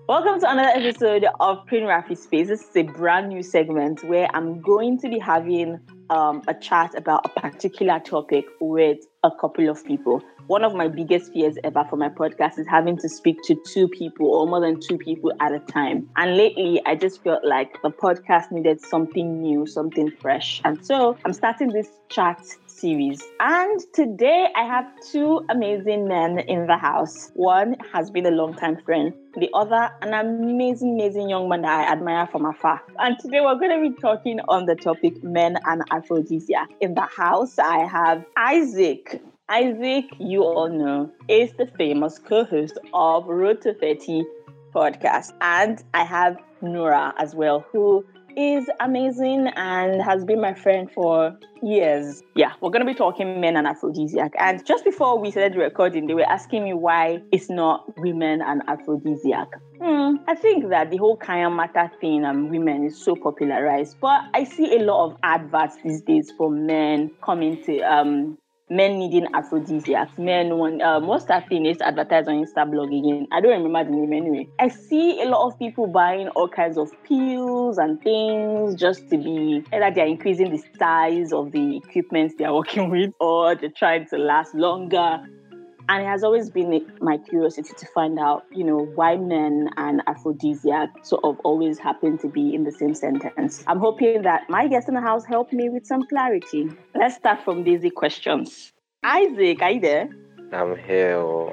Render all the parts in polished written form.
Welcome to another episode of Queen Rafi Space. This is a brand new segment where I'm going to be having a chat about a particular topic with a couple of people. One of my biggest fears ever for my podcast is having to speak to two people or more than two people at a time. And lately, I just felt like the podcast needed something new, something fresh. And so I'm starting this chat series. And today I have two amazing men in the house. One has been a long-time friend. The other, an amazing young man that I admire from afar. And today we're going to be talking on the topic men and aphrodisiac. In the house, I have Isaac. Isaac, you all know, is the famous co-host of Road to 30 podcast. And I have Nora as well, who is amazing and has been my friend for years. Yeah, we're going to be talking men and aphrodisiac. And just before we started recording, they were asking me why it's not women and aphrodisiac. I think that the whole Kaya Mata thing and women is so popularized, but I see a lot of adverts these days for men coming to men needing aphrodisiacs. Men want what's that thing is advertised on Instablog again? I don't remember the name anyway. I see a lot of people buying all kinds of pills and things just to be either they're increasing the size of the equipment they're working with or they're trying to last longer. And it has always been my curiosity to find out, why men and aphrodisiac sort of always happen to be in the same sentence. I'm hoping that my guests in the house help me with some clarity. Let's start from basic questions. Isaac, are you there? I'm here.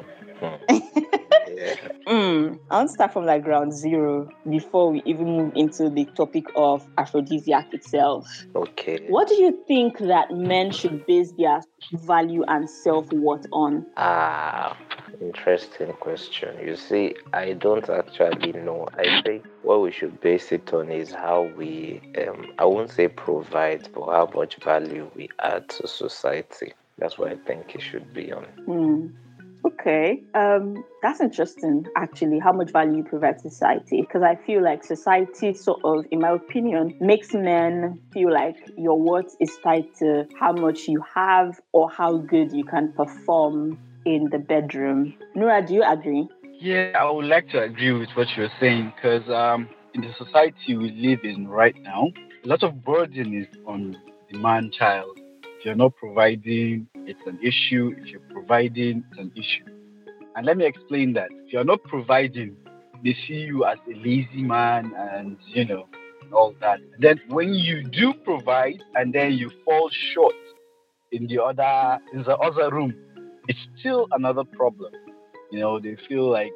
Yeah. I want to start from ground zero before we even move into the topic of aphrodisiac itself. Okay. What do you think that men should base their value and self-worth on? Interesting question. You see, I don't actually know. I think what we should base it on is how we, I won't say provide, but how much value we add to society. That's what I think it should be on. Okay. That's interesting, actually, how much value you provide to society. Because I feel like society sort of, in my opinion, makes men feel like your worth is tied to how much you have or how good you can perform in the bedroom. Nora, do you agree? Yeah, I would like to agree with what you're saying because in the society we live in right now, a lot of burden is on the man child. If you're not providing, it's an issue. If you're providing, it's an issue. And let me explain that. If you're not providing, they see you as a lazy man and, all that. Then when you do provide and then you fall short in the other room, it's still another problem. They feel like,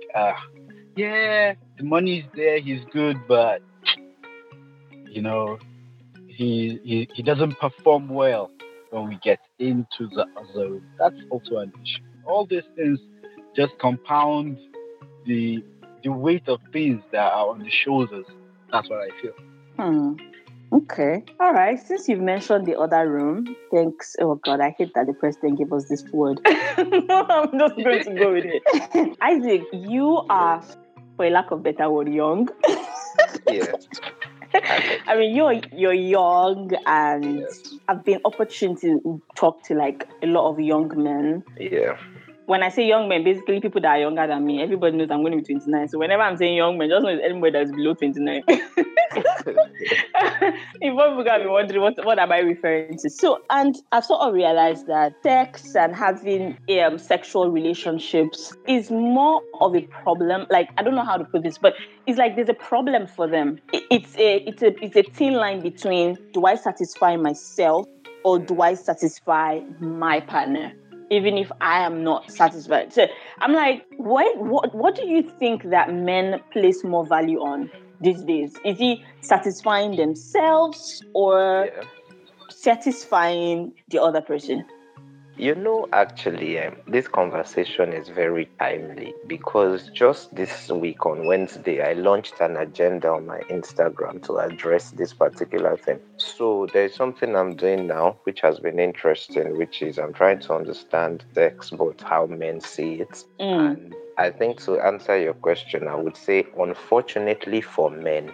the money's there, he's good, but, he doesn't perform well when we get into the other room. That's also an issue. All these things just compound the weight of things that are on the shoulders. That's what I feel. Okay. All right. Since you've mentioned the other room, thanks. Oh, God, I hate that the president gave us this word. I'm just going to go with it. Isaac, you are, for a lack of better word, young. Yeah. I mean, you're young, and I've been opportunity to talk to a lot of young men. Yeah. When I say young men, basically people that are younger than me. Everybody knows I'm going to be 29. So whenever I'm saying young men, just know it's anybody that's below 29. If people can be wondering what am I referring to? So, and I've sort of realized that sex and having sexual relationships is more of a problem. I don't know how to put this, but it's there's a problem for them. It's a thin line between, do I satisfy myself or do I satisfy my partner? Even if I am not satisfied. So I'm what do you think that men place more value on these days? Is it satisfying themselves or satisfying the other person? Actually, this conversation is very timely because just this week on Wednesday, I launched an agenda on my Instagram to address this particular thing. So there's something I'm doing now, which has been interesting, which is I'm trying to understand sex, but how men see it. And I think to answer your question, I would say, unfortunately for men,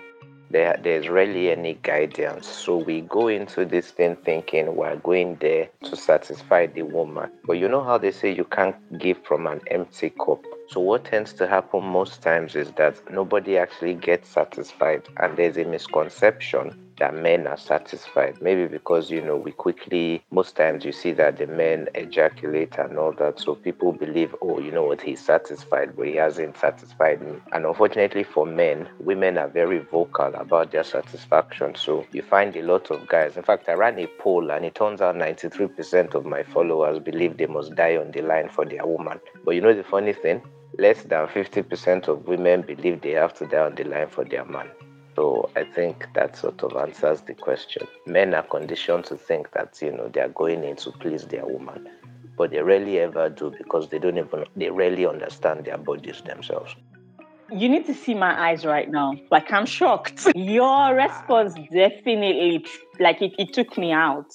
There's rarely any guidance. So we go into this thing thinking we're going there to satisfy the woman. But you know how they say you can't give from an empty cup. So what tends to happen most times is that nobody actually gets satisfied, and there's a misconception that men are satisfied. Maybe because, we quickly, most times you see that the men ejaculate and all that. So people believe, oh, you know what, he's satisfied, but he hasn't satisfied me. And unfortunately for men, women are very vocal about their satisfaction. So you find a lot of guys. In fact, I ran a poll and it turns out 93% of my followers believe they must die on the line for their woman. But you know the funny thing? Less than 50% of women believe they have to die on the line for their man. So I think that sort of answers the question. Men are conditioned to think that, they are going in to please their woman, but they rarely ever do because they rarely understand their bodies themselves. You need to see my eyes right now. Like, I'm shocked. Your response definitely, it took me out.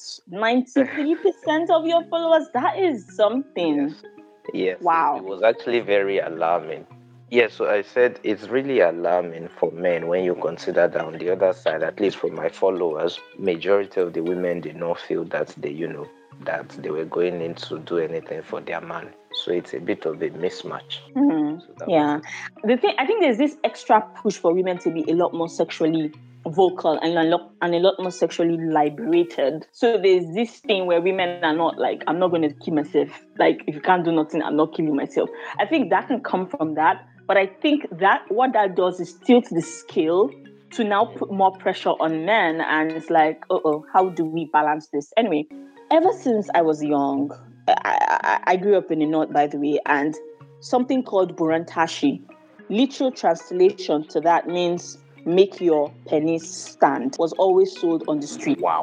93% of your followers, that is something. Yes. Wow. It was actually very alarming. Yeah, so I said it's really alarming for men when you consider that on the other side, at least for my followers, majority of the women did not feel that that they were going in to do anything for their man. So it's a bit of a mismatch. Mm-hmm. So I think there's this extra push for women to be a lot more sexually vocal and a lot more sexually liberated. So there's this thing where women are not like, I'm not going to kill myself. Like, if you can't do nothing, I'm not killing myself. I think that can come from that. But I think that what that does is tilt the scale to now put more pressure on men. And it's like, how do we balance this? Anyway, ever since I was young, I grew up in the North, by the way, and something called Burantashi, literal translation to that means make your penis stand, was always sold on the street. Wow.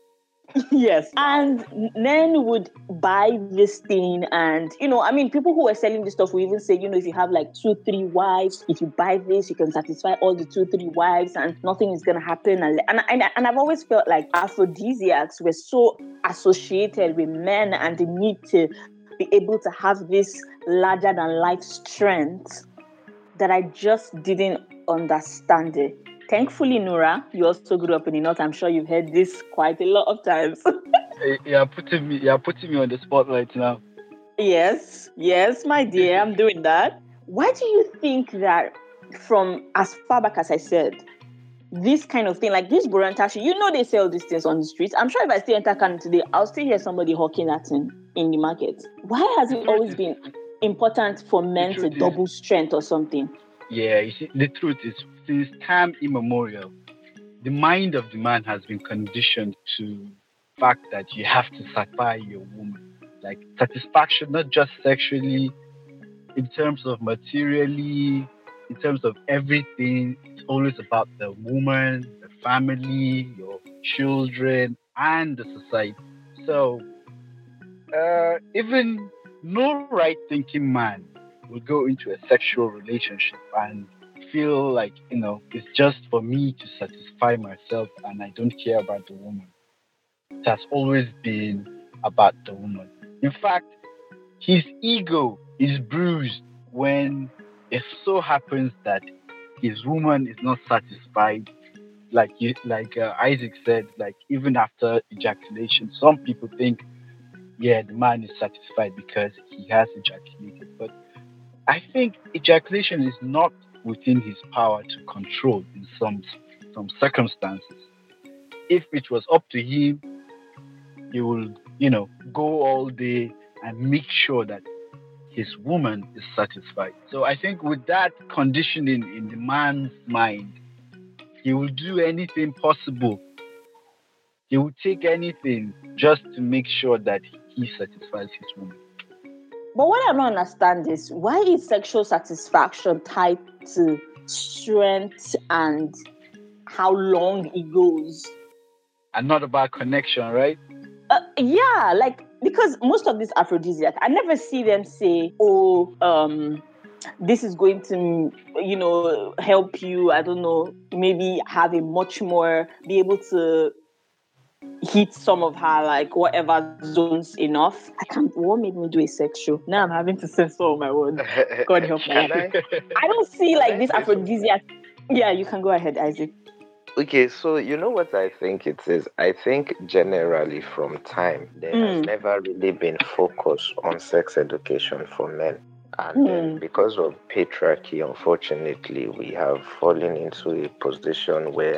Yes. And men would buy this thing, and people who were selling this stuff will even say, if you have like 2-3 wives, if you buy this, you can satisfy all the 2-3 wives and nothing is going to happen. And I've always felt like aphrodisiacs were so associated with men and the need to be able to have this larger than life strength that I just didn't understand it. Thankfully, Nura, you also grew up in the North. I'm sure you've heard this quite a lot of times. You're putting me on the spotlight now. Yes, my dear, I'm doing that. Why do you think that from as far back as I said, this kind of thing, like this Burantashi, they sell these things on the streets. I'm sure if I still enter Kano today, I'll still hear somebody hawking that in the market. Why has it always been important for men to double strength or something? Yeah, you see, the truth is, since time immemorial, the mind of the man has been conditioned to the fact that you have to satisfy your woman. Like satisfaction, not just sexually, in terms of materially, in terms of everything. It's always about the woman, the family, your children, and the society. So, even no right-thinking man will go into a sexual relationship and feel like, it's just for me to satisfy myself and I don't care about the woman. It has always been about the woman. In fact, his ego is bruised when it so happens that his woman is not satisfied. Like Isaac said, like even after ejaculation, some people think, the man is satisfied because he has ejaculated. But I think ejaculation is not within his power to control in some circumstances. If it was up to him, he will, go all day and make sure that his woman is satisfied. So I think with that conditioning in the man's mind, he will do anything possible. He will take anything just to make sure that he satisfies his woman. But what I don't understand is, why is sexual satisfaction tied to strength and how long it goes? And not about connection, right? Because most of these aphrodisiacs, I never see them say, this is going to, help you, I don't know, maybe have a much more, be able to hit some of her, like, whatever zones enough. What made me do a sex show? Now I'm having to censor all my words. God help me. I don't see, like, this aphrodisiac. Yeah, you can go ahead, Isaac. Okay, so you know what I think it is? I think generally from time, there has Mm, never really been focus on sex education for men. And then mm, because of patriarchy, unfortunately, we have fallen into a position where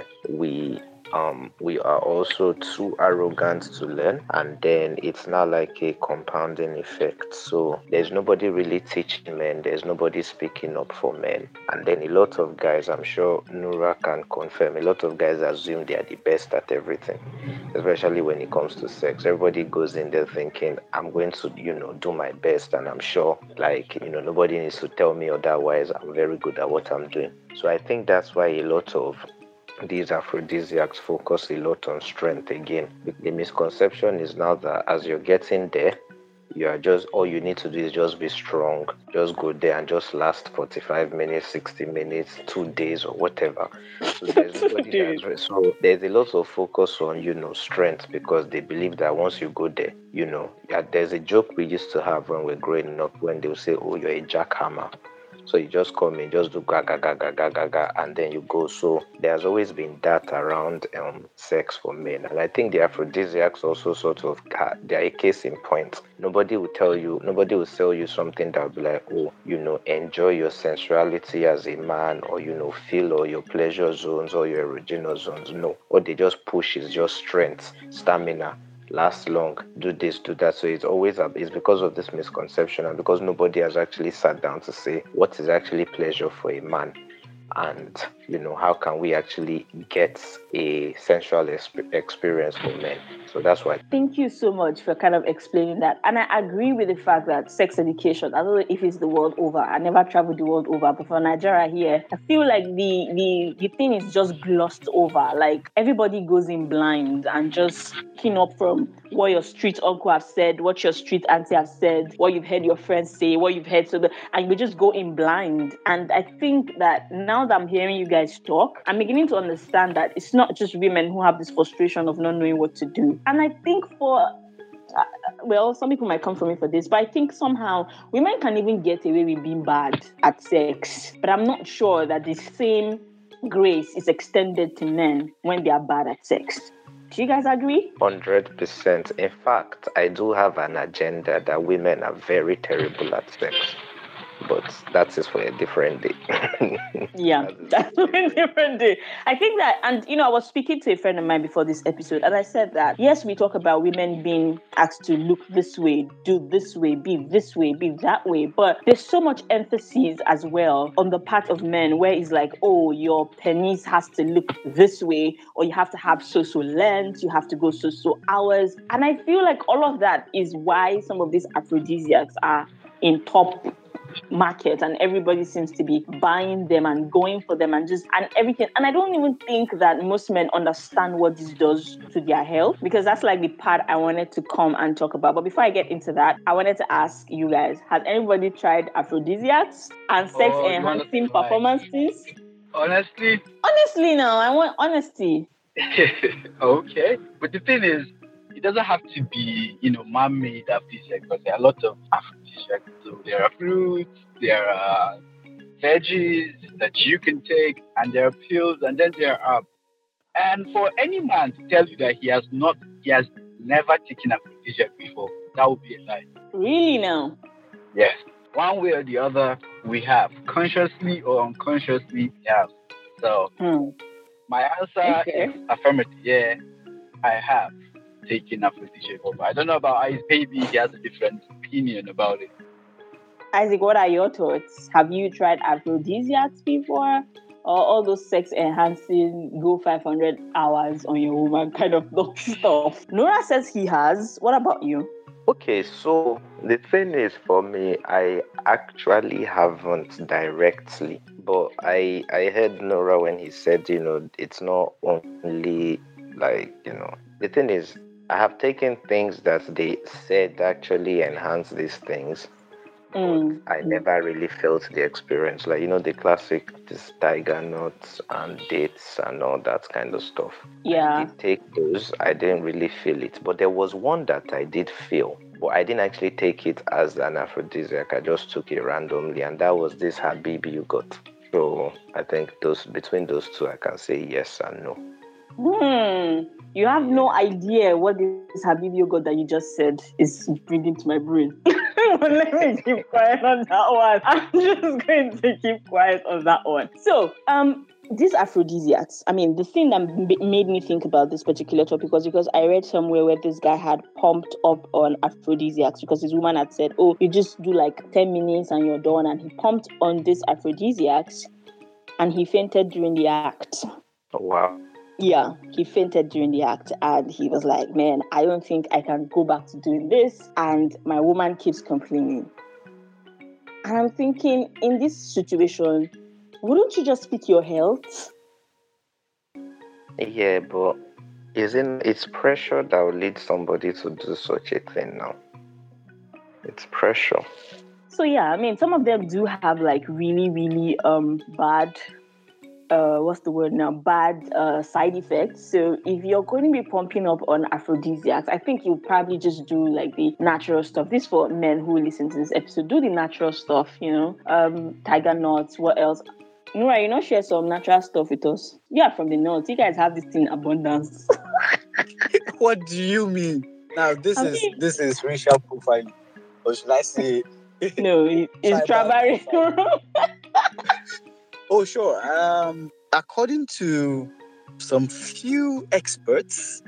we are also too arrogant to learn, and then it's not like a compounding effect. So there's nobody really teaching men, there's nobody speaking up for men. And then a lot of guys, I'm sure Nura can confirm, a lot of guys assume they are the best at everything, especially when it comes to sex. Everybody goes in there thinking, I'm going to, do my best, and I'm sure, like, nobody needs to tell me otherwise. I'm very good at what I'm doing. So I think that's why a lot of these aphrodisiacs focus a lot on strength again. The misconception is now that as you're getting there, you are just all you need to do is just be strong. Just go there and just last 45 minutes, 60 minutes, 2 days or whatever. So there's nobody Dude. so there's a lot of focus on, strength, because they believe that once you go there, yeah, there's a joke we used to have when we're growing up when they'll say, oh, you're a jackhammer. So you just come in, just do ga ga ga ga ga ga ga, and then you go. So there's always been that around sex for men, and I think the aphrodisiacs also sort of they're a case in point. Nobody will sell you something that will be like, oh, enjoy your sensuality as a man, or feel all your pleasure zones or your erogenous zones. No, what they just push is just strength, stamina, last long, do this, do that. So it's because of this misconception, and because nobody has actually sat down to say what is actually pleasure for a man, and how can we actually get a sensual experience for men. So that's why. Thank you so much for kind of explaining that. And I agree with the fact that sex education, I don't know if it's the world over. I never traveled the world over, but for Nigeria here, I feel like the thing is just glossed over. Like everybody goes in blind and just picking up from what your street uncle have said, what your street auntie have said, what you've heard your friends say, what you've heard. And we just go in blind. And I think that now that I'm hearing you guys talk, I'm beginning to understand that it's not just women who have this frustration of not knowing what to do. And I think some people might come for me for this, but I think somehow women can even get away with being bad at sex. But I'm not sure that the same grace is extended to men when they are bad at sex. Do you guys agree? 100%. In fact, I do have an agenda that women are very terrible at sex, but that is for a different day. Yeah, that's a different day. I think that, and I was speaking to a friend of mine before this episode, and I said that yes, we talk about women being asked to look this way, do this way, be that way, but there's so much emphasis as well on the part of men where it's like, oh, your penis has to look this way, or you have to have so length, you have to go so hours, and I feel like all of that is why some of these aphrodisiacs are in top market, and everybody seems to be buying them and going for them and everything. And I don't even think that most men understand what this does to their health, because that's like the part I wanted to come and talk about. But before I get into that, I wanted to ask you guys, has anybody tried aphrodisiacs and sex enhancing performances? Honestly, now I want honesty. okay. But the thing is, it doesn't have to be, man-made aphrodisiac, because there are a lot of aphrodisiacs. So there are fruits, there are veggies that you can take, and there are pills, and then there are. And for any man to tell you that he has never taken aphrodisiac before, that would be a lie. Really now? Yes. One way or the other, we have. Consciously or unconsciously, we have. So, my answer is affirmative. Yeah, I have taken aphrodisiac over. I don't know about Isaac. Maybe he has a different opinion about it. Isaac, what are your thoughts? Have you tried aphrodisiacs before? Or all those sex enhancing, go 500 hours on your woman kind of stuff? Nora says he has. What about you? Okay, so the thing is, for me, I actually haven't directly, but I heard Nora when he said, it's not only like, the thing is, I have taken things that they said actually enhance these things, but I never really felt the experience. Like, the classic, this tiger nuts and dates and all that kind of stuff. Yeah. I did take those. I didn't really feel it. But there was one that I did feel. But I didn't actually take it as an aphrodisiac. I just took it randomly. And that was this Habibi you got. So I think between those two, I can say yes and no. You have no idea what this Habib yogurt that you just said is bringing to my brain. Let me keep quiet on that one. I'm just going to keep quiet on that one. So, these aphrodisiacs, I mean, the thing that made me think about this particular topic was because I read somewhere where this guy had pumped up on aphrodisiacs because his woman had said, oh, you just do like 10 minutes and you're done. And he pumped on this aphrodisiacs and he fainted during the act. Wow. Yeah, he fainted during the act and he was like, man, I don't think I can go back to doing this. And my woman keeps complaining. And I'm thinking, in this situation, wouldn't you just pick your health? Yeah, but it's pressure that will lead somebody to do such a thing now. It's pressure. So yeah, I mean, some of them do have like really, really bad bad side effects. So if you're going to be pumping up on aphrodisiacs, I think you'll probably just do like the natural stuff. This for men who listen to this episode. Do the natural stuff, tiger nuts, what else? Nora, share some natural stuff with us. Yeah, from the north. You guys have this thing in abundance. What do you mean? Now this is racial profiling. Or should I say no, it's tribal. Oh, sure. According to some few experts,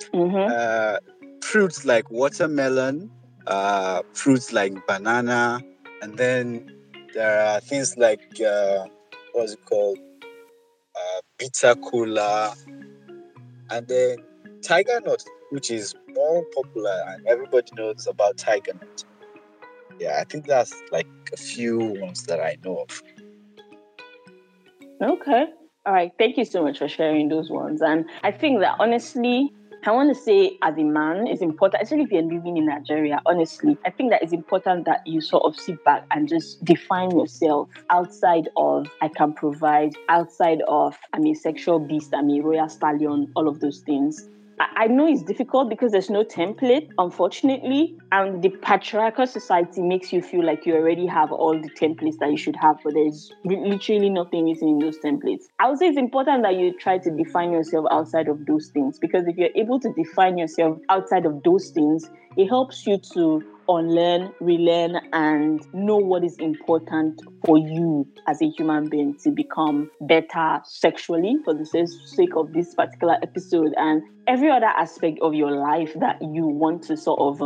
fruits like watermelon, fruits like banana, and then there are things like what's it called, bitter cola, and then tiger nut, which is more popular and everybody knows about tiger nut. Yeah, I think that's like a few ones that I know of. Okay. All right. Thank you so much for sharing those ones. And I think that honestly, I want to say as a man, it's important, especially if you're living in Nigeria, honestly, I think that it's important that you sort of sit back and just define yourself outside of I can provide, outside of I'm a sexual beast, I'm a royal stallion, all of those things. I know it's difficult because there's no template, unfortunately, and the patriarchal society makes you feel like you already have all the templates that you should have, but there's literally nothing missing in those templates. I would say it's important that you try to define yourself outside of those things, because if you're able to define yourself outside of those things, it helps you to unlearn, relearn, and know what is important for you as a human being to become better sexually, for the sake of this particular episode, and every other aspect of your life that you want to sort of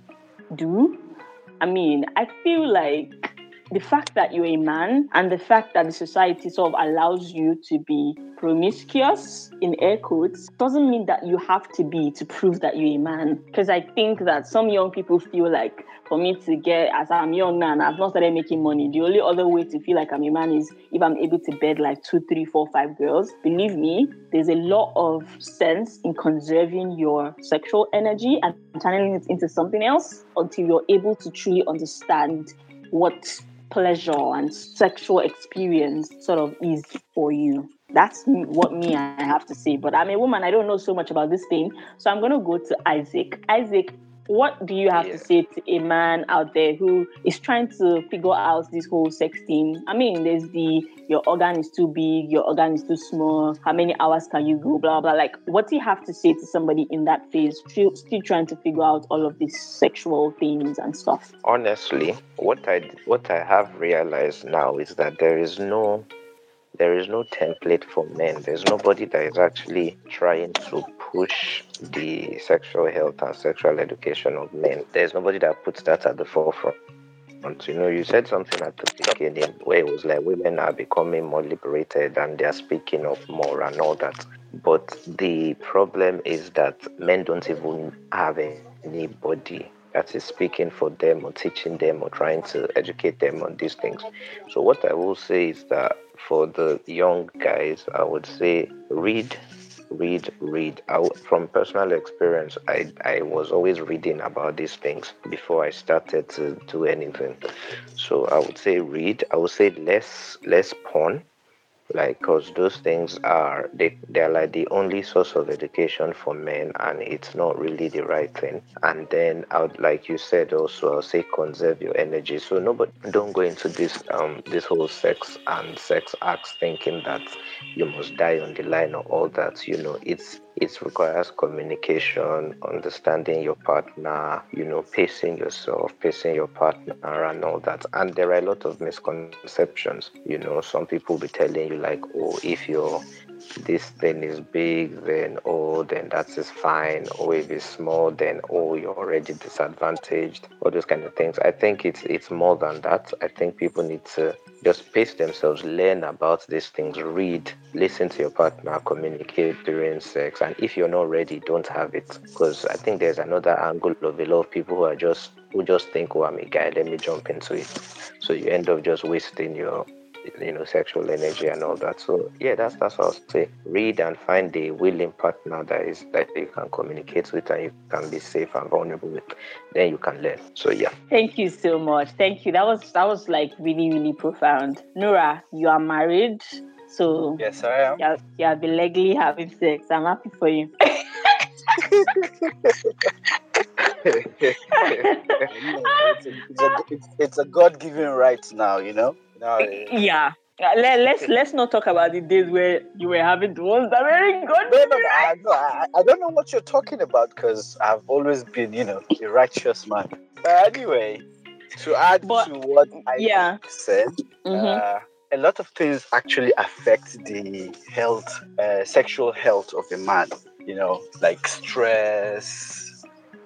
do. I mean, I feel like the fact that you're a man and the fact that the society sort of allows you to be promiscuous, in air quotes, doesn't mean that you have to be to prove that you're a man. Because I think that some young people feel like, for me to get, as I'm young now and I've not started making money, the only other way to feel like I'm a man is if I'm able to bed like 2, 3, 4, 5 girls. Believe me, there's a lot of sense in conserving your sexual energy and channeling it into something else until you're able to truly understand what pleasure and sexual experience sort of is for you. That's what I have to say. But I'm a woman. I don't know so much about this thing. So I'm going to go to Isaac. Isaac, what do you have to say to a man out there who is trying to figure out this whole sex thing? I mean, there's your organ is too big, your organ is too small, how many hours can you go, blah, blah. Like, what do you have to say to somebody in that phase, still trying to figure out all of these sexual things and stuff? Honestly, what I have realized now is that there is no template for men. There's nobody that is actually trying to push the sexual health and sexual education of men. There's nobody that puts that at the forefront. You said something at the beginning where it was like women are becoming more liberated and they're speaking of more and all that. But the problem is that men don't even have anybody that is speaking for them or teaching them or trying to educate them on these things. So what I will say is that for the young guys, I would say read. From personal experience, I was always reading about these things before I started to do anything. So I would say read. I would say less porn. like, because those things are they're like the only source of education for men, and it's not really the right thing. And then I would, like you said, also I'll say conserve your energy. So nobody, don't go into this whole sex acts thinking that you must die on the line or all that. It requires communication, understanding your partner, pacing yourself, pacing your partner, and all that. And there are a lot of misconceptions. Some people be telling you like, oh, if this thing is big, then that is fine. Or if it's small, then you're already disadvantaged. All those kind of things. I think it's more than that. I think people need to just pace themselves, learn about these things, read, listen to your partner, communicate during sex. And if you're not ready, don't have it. Because I think there's another angle of a lot of people who just think, oh, I'm a guy, let me jump into it. So you end up just wasting your sexual energy and all that. So yeah, that's what I'll say. Read and find a willing partner that you can communicate with and you can be safe and vulnerable with. Then you can learn. So yeah. Thank you so much. Thank you. That was like really, really profound. Nura, you are married, so yes, I am. You have been legally having sex. I'm happy for you. It's a God-given right now, Yeah. Let's not talk about the days where you were having the ones that were good. No, I don't know what you're talking about because I've always been, a righteous man. But anyway, to add to what I said, a lot of things actually affect the health, sexual health of a man. Like stress,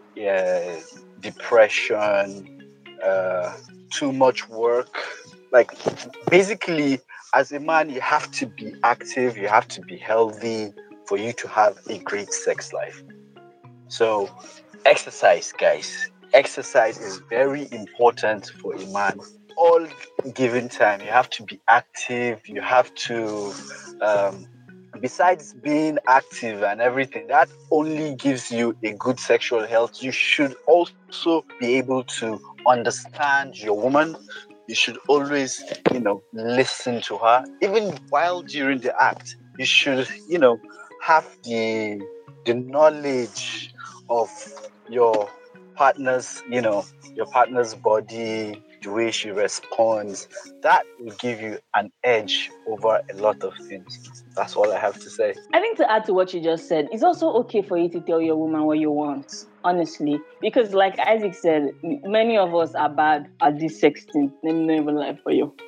depression, too much work. Like basically, as a man, you have to be active, you have to be healthy for you to have a great sex life. So, exercise, guys. Exercise is very important for a man. All given time, you have to be active. You have to, besides being active and everything, that only gives you a good sexual health. You should also be able to understand your woman. You should always, listen to her. Even while during the act, you should, have the knowledge of your partner's, your partner's body, the way she responds. That will give you an edge over a lot of things. That's all I have to say. I think to add to what you just said, it's also okay for you to tell your woman what you want, honestly. Because like Isaac said, many of us are bad at this sex thing. Let me not even lie for you.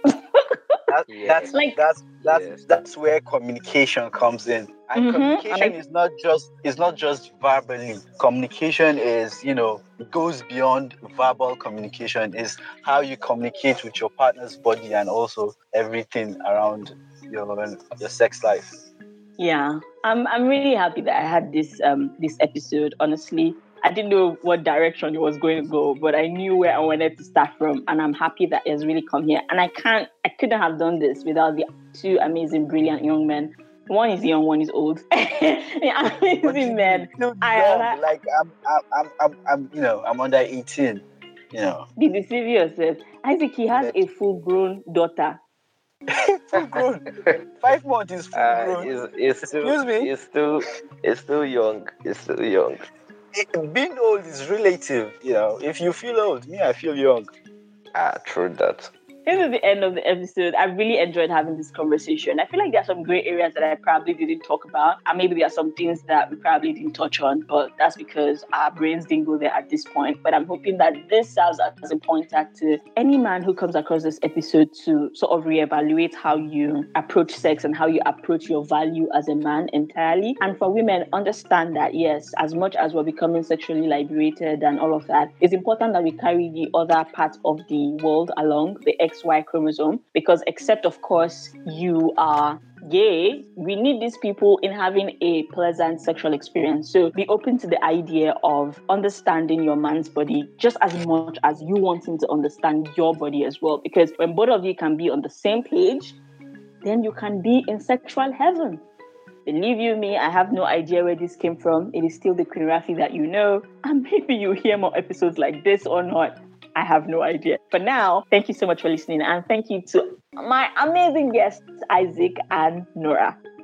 That's where communication comes in. And communication is not just verbally. Communication is, it goes beyond verbal communication. Is how you communicate with your partner's body and also everything around your sex life. Yeah, I'm really happy that I had this episode. Honestly, I didn't know what direction it was going to go, but I knew where I wanted to start from, and I'm happy that it's really come here. And I couldn't have done this without the two amazing, brilliant young men. One is young, one is old. Amazing men. I'm under 18. Be deceiving yourself. Isaac, he has a full-grown daughter. Full grown. 5 months is full grown. Excuse me. It's still young. It's still young. Being old is relative. If you feel old, me, I feel young. True that. This is the end of the episode. I really enjoyed having this conversation. I feel like there are some great areas that I probably didn't talk about, and maybe there are some things that we probably didn't touch on, but that's because our brains didn't go there at this point. But I'm hoping that this serves as a pointer to any man who comes across this episode to sort of reevaluate how you approach sex and how you approach your value as a man entirely. And for women, understand that, yes, as much as we're becoming sexually liberated and all of that, it's important that we carry the other part of the world along, the XY chromosome, because except, of course, you are gay, we need these people in having a pleasant sexual experience. So be open to the idea of understanding your man's body just as much as you want him to understand your body as well. Because when both of you can be on the same page, then you can be in sexual heaven. Believe you me, I have no idea where this came from. It is still the Queen Rafi that you know. And maybe you hear more episodes like this or not. I have no idea. For now, thank you so much for listening. And thank you to my amazing guests, Isaac and Nora.